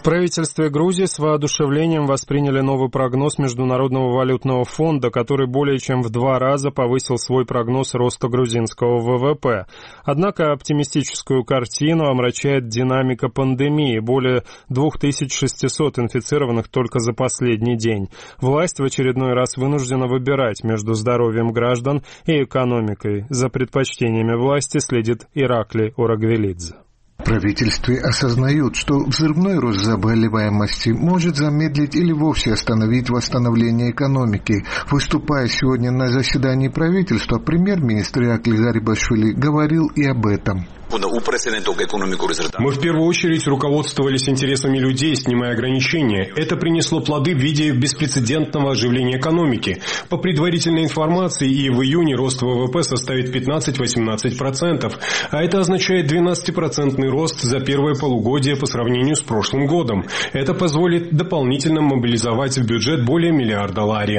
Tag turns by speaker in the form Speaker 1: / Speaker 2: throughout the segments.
Speaker 1: правительстве Грузии с воодушевлением восприняли новый прогноз Международного валютного фонда, который более чем в 2 раза повысил свой прогноз роста грузинского ВВП. Однако оптимистическую картину омрачает динамика пандемии. Более 2600 инфицированных только за последний день. Власть в очередной раз вынуждена выбирать между здоровьем граждан и экономикой. За предпочтениями власти следит Иракли Орагвелидзе.
Speaker 2: В правительстве осознают, что взрывной рост заболеваемости может замедлить или вовсе остановить восстановление экономики. Выступая сегодня на заседании правительства, премьер-министр Иракли Гарибашвили говорил и об этом.
Speaker 3: Мы в первую очередь руководствовались интересами людей, снимая ограничения. Это принесло плоды в виде беспрецедентного оживления экономики. По предварительной информации, и в июне рост ВВП составит 15-18%, а это означает 12% рост за первое полугодие по сравнению с прошлым годом. Это позволит дополнительно мобилизовать в бюджет более $1 миллиард.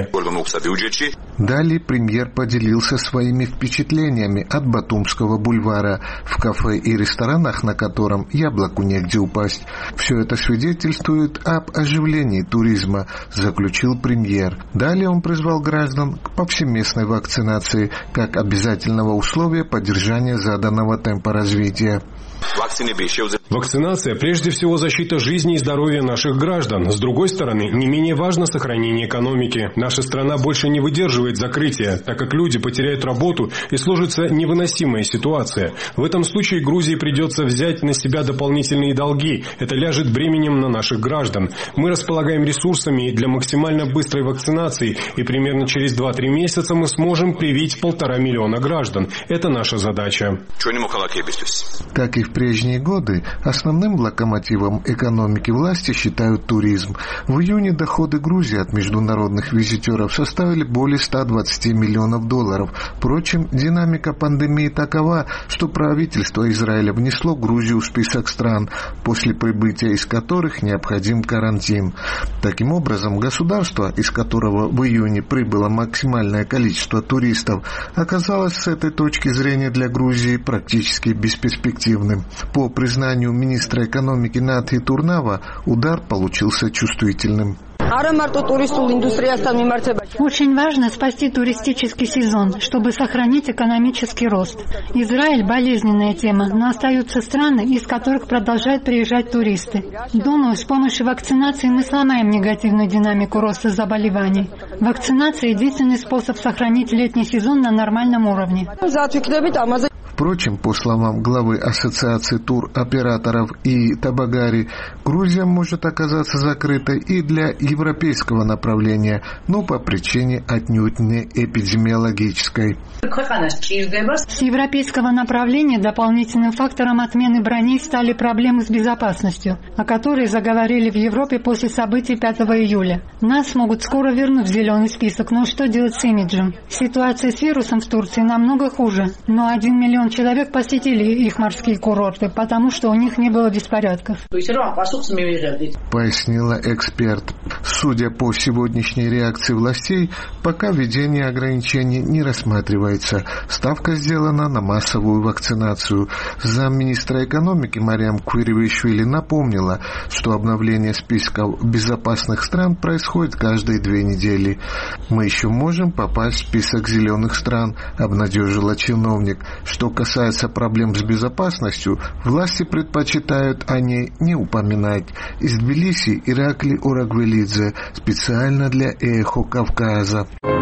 Speaker 2: Далее премьер поделился своими впечатлениями от Батумского бульвара, в кафе и ресторанах, на котором яблоку негде упасть. Все это свидетельствует об оживлении туризма, заключил премьер. Далее он призвал граждан к повсеместной вакцинации как обязательного условия поддержания заданного темпа развития.
Speaker 3: Вакцинация прежде всего защита жизни и здоровья наших граждан. С другой стороны, не менее важно сохранение экономики. Наша страна больше не выдерживает закрытия, так как люди потеряют работу и сложится невыносимая ситуация. В этом случае Грузии придется взять на себя дополнительные долги. Это ляжет бременем на наших граждан. Мы располагаем ресурсами для максимально быстрой вакцинации, и примерно через 2-3 месяца мы сможем привить 1,5 миллиона граждан. Это наша задача.
Speaker 2: Как и в прежние годы, основным локомотивом экономики власти считают туризм. В июне доходы Грузии от международных визитеров составили более $120 миллионов. Впрочем, динамика пандемии такова, что правительство Израиля внесло Грузию в список стран, после прибытия из которых необходим карантин. Таким образом, государство, из которого в июне прибыло максимальное количество туристов, оказалось с этой точки зрения для Грузии практически бесперспективным. По признанию министра экономики Натхи Турнава, удар получился чувствительным.
Speaker 4: Очень важно спасти туристический сезон, чтобы сохранить экономический рост. Израиль – болезненная тема, но остаются страны, из которых продолжают приезжать туристы. Думаю, с помощью вакцинации мы сломаем негативную динамику роста заболеваний. Вакцинация – единственный способ сохранить летний сезон на нормальном уровне.
Speaker 2: Впрочем, по словам главы Ассоциации туроператоров и Табагари, Грузия может оказаться закрытой и для европейского направления, но по причине отнюдь не эпидемиологической.
Speaker 4: С европейского направления дополнительным фактором отмены броней стали проблемы с безопасностью, о которой заговорили в Европе после событий 5 июля. Нас могут скоро вернуть в зеленый список, но что делать с имиджем? Ситуация с вирусом в Турции намного хуже, но 1 миллион человек посетили их морские курорты, потому что у них не было беспорядков.
Speaker 2: Пояснила эксперт. Судя по сегодняшней реакции властей, пока введение ограничений не рассматривается. Ставка сделана на массовую вакцинацию. Замминистра экономики Мариам Куиревишвили напомнила, что обновление списков безопасных стран происходит каждые 2 недели. Мы еще можем попасть в список зеленых стран, обнадежила чиновник. Что касается проблем с безопасностью, власти предпочитают о ней не упоминать. Из Тбилиси Иракли Орагвелидзе, специально для Эхо Кавказа.